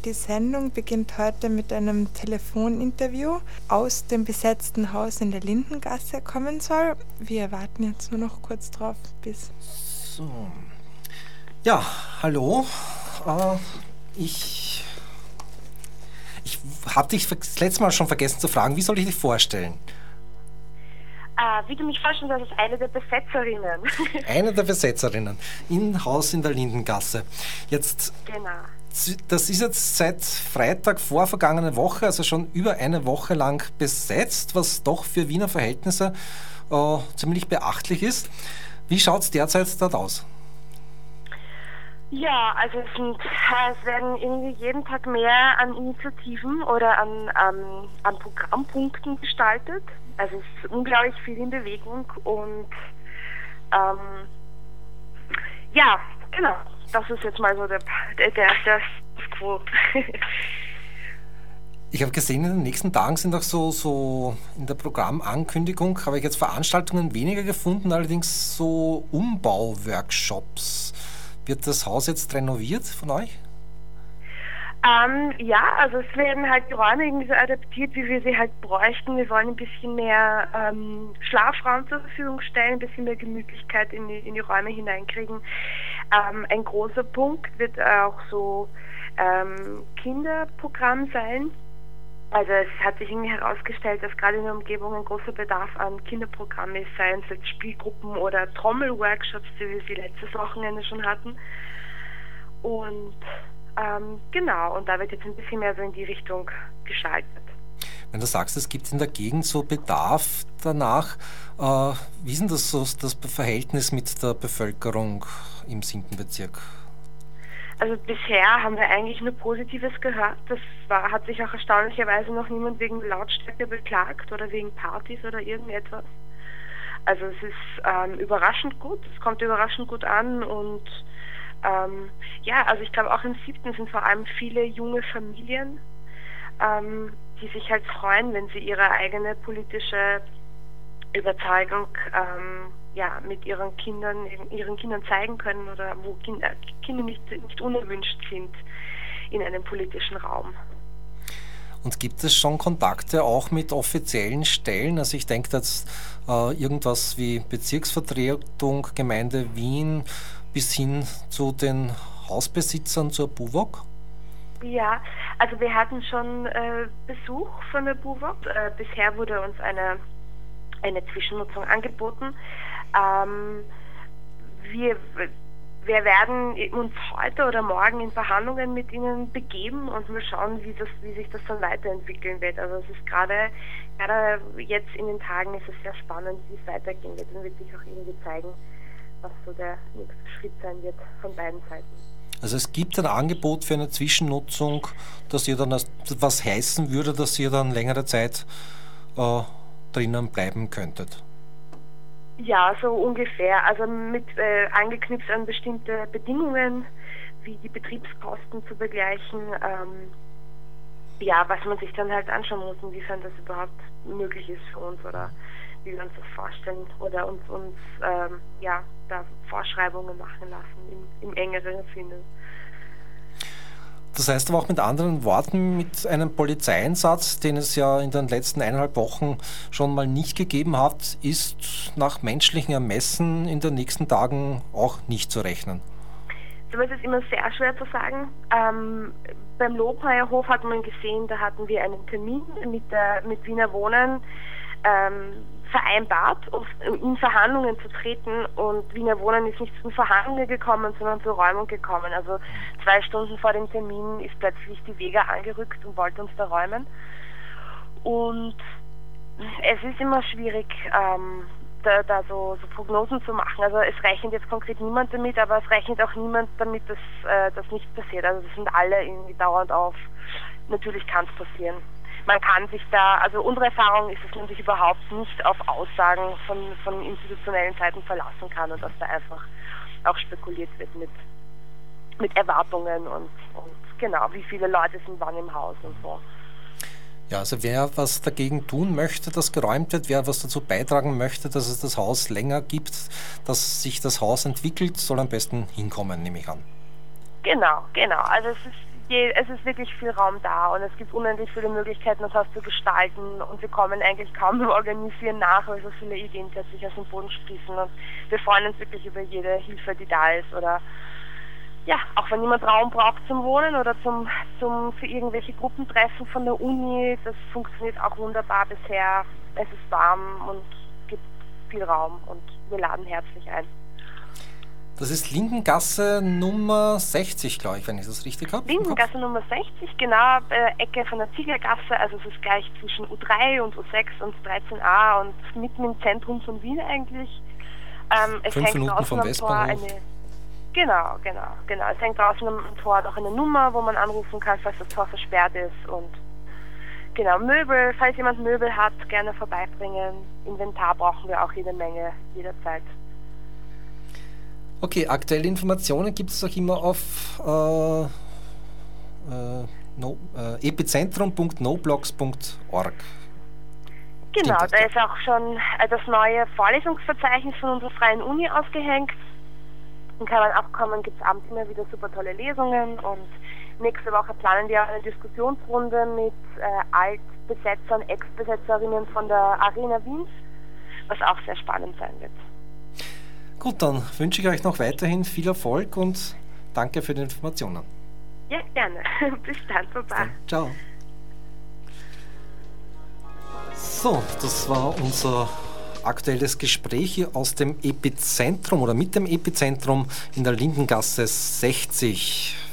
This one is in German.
Die Sendung beginnt heute mit einem Telefoninterview aus dem besetzten Haus in der Lindengasse kommen soll. Wir warten jetzt nur noch kurz drauf, bis... So. Ja, hallo. Ich habe dich das letzte Mal schon vergessen zu fragen, wie soll ich dich vorstellen? Wie du mich vorstellst, das ist eine der Besetzerinnen. Eine der Besetzerinnen im Haus in der Lindengasse. Jetzt, Genau. das ist jetzt seit Freitag vor vergangene Woche, also schon über eine Woche lang besetzt, was doch für Wiener Verhältnisse ziemlich beachtlich ist. Wie schaut es derzeit dort aus? Ja, also es werden irgendwie jeden Tag mehr an Initiativen oder an Programmpunkten gestaltet. Also es ist unglaublich viel in Bewegung und ja, genau. Das ist jetzt mal so der Status quo. Ich habe gesehen, in den nächsten Tagen sind auch so in der Programmankündigung, habe ich jetzt Veranstaltungen weniger gefunden, allerdings so Umbauworkshops. Wird das Haus jetzt renoviert von euch? Ja, also es werden halt die Räume irgendwie so adaptiert, wie wir sie halt bräuchten. Wir wollen ein bisschen mehr Schlafraum zur Verfügung stellen, ein bisschen mehr Gemütlichkeit in die Räume hineinkriegen. Ein großer Punkt wird auch so Kinderprogramm sein. Also es hat sich irgendwie herausgestellt, dass gerade in der Umgebung ein großer Bedarf an Kinderprogrammen ist, seien es jetzt Spielgruppen oder Trommelworkshops, die wir sie letztes Wochenende schon hatten. Und genau, und da wird jetzt ein bisschen mehr so in die Richtung geschaltet. Wenn du sagst, es gibt in der Gegend so Bedarf danach, wie ist denn das so das Verhältnis mit der Bevölkerung im 7. Bezirk? Also bisher haben wir eigentlich nur Positives gehört. Hat sich auch erstaunlicherweise noch niemand wegen Lautstärke beklagt oder wegen Partys oder irgendetwas. Also es ist überraschend gut, es kommt überraschend gut an und ja, also ich glaube auch im 7. sind vor allem viele junge Familien, die sich halt freuen, wenn sie ihre eigene politische Überzeugung mit ihren Kindern zeigen können oder wo Kinder nicht unerwünscht sind in einem politischen Raum. Und gibt es schon Kontakte auch mit offiziellen Stellen? Also ich denke jetzt irgendwas wie Bezirksvertretung, Gemeinde Wien bis hin zu den Hausbesitzern zur BUWOG? Ja, also wir hatten schon Besuch von der BUWOG. Bisher wurde uns eine Zwischennutzung angeboten. Wir werden uns heute oder morgen in Verhandlungen mit ihnen begeben und mal schauen, wie sich das dann weiterentwickeln wird. Also es ist gerade jetzt in den Tagen ist es sehr spannend, wie es weitergehen wird. Dann wird sich auch irgendwie zeigen, was so der nächste Schritt sein wird von beiden Seiten. Also es gibt ein Angebot für eine Zwischennutzung, dass ihr dann was heißen würde, dass ihr dann längere Zeit drinnen bleiben könntet. Ja, so ungefähr. Also mit angeknüpft an bestimmte Bedingungen, wie die Betriebskosten zu begleichen. Was man sich dann halt anschauen muss, inwiefern das überhaupt möglich ist für uns oder wie wir uns das vorstellen oder uns da Vorschreibungen machen lassen im engeren Sinne. Das heißt aber auch mit anderen Worten, mit einem Polizeieinsatz, den es ja in den letzten 1,5 Wochen schon mal nicht gegeben hat, ist nach menschlichen Ermessen in den nächsten Tagen auch nicht zu rechnen. Das ist immer sehr schwer zu sagen. Beim Lohmeierhof hat man gesehen, da hatten wir einen Termin mit Wiener Wohnen vereinbart, um in Verhandlungen zu treten, und Wiener Wohnen ist nicht zu Verhandlungen gekommen, sondern zur Räumung gekommen. Also 2 Stunden vor dem Termin ist plötzlich die Vega angerückt und wollte uns da räumen. Und es ist immer schwierig, da so Prognosen zu machen. Also es rechnet jetzt konkret niemand damit, aber es rechnet auch niemand damit, dass das nicht passiert. Also das sind alle irgendwie dauernd auf. Natürlich kann es passieren. Man kann sich also unsere Erfahrung ist, dass man sich überhaupt nicht auf Aussagen von institutionellen Seiten verlassen kann und dass da einfach auch spekuliert wird mit Erwartungen und genau, wie viele Leute sind wann im Haus und so. Ja, also wer was dagegen tun möchte, dass geräumt wird, wer was dazu beitragen möchte, dass es das Haus länger gibt, dass sich das Haus entwickelt, soll am besten hinkommen, nehme ich an. Genau. Also es ist wirklich viel Raum da und es gibt unendlich viele Möglichkeiten, das Haus zu gestalten und wir kommen eigentlich kaum beim Organisieren nach, weil so viele Ideen plötzlich aus dem Boden sprießen und wir freuen uns wirklich über jede Hilfe, die da ist oder ja, auch wenn jemand Raum braucht zum Wohnen oder für irgendwelche Gruppentreffen von der Uni, das funktioniert auch wunderbar bisher. Es ist warm und gibt viel Raum und wir laden herzlich ein. Das ist Lindengasse Nummer 60, glaube ich, wenn ich das richtig habe. Lindengasse Nummer 60, genau, Ecke von der Zieglergasse, also es ist gleich zwischen U3 und U6 und 13a und mitten im Zentrum von Wien eigentlich. Es 5 hängt Minuten vom Westbahnhof. Genau. Es hängt draußen am Tor noch eine Nummer, wo man anrufen kann, falls das Tor versperrt ist. Und genau, Möbel, falls jemand Möbel hat, gerne vorbeibringen. Inventar brauchen wir auch jede Menge, jederzeit. Okay, aktuelle Informationen gibt es auch immer auf epizentrum.noblogs.org. Genau, da ist auch schon das neue Vorlesungsverzeichnis von unserer Freien Uni ausgehängt. In keinem Abkommen gibt es abends immer wieder super tolle Lesungen und nächste Woche planen wir eine Diskussionsrunde mit Altbesetzern, Ex-Besetzerinnen von der Arena Wien, was auch sehr spannend sein wird. Gut, dann wünsche ich euch noch weiterhin viel Erfolg und danke für die Informationen. Ja, gerne. Bis dann, Baba. Ciao. So, das war unser aktuelles Gespräch hier aus dem Epizentrum oder mit dem Epizentrum in der Lindengasse 60.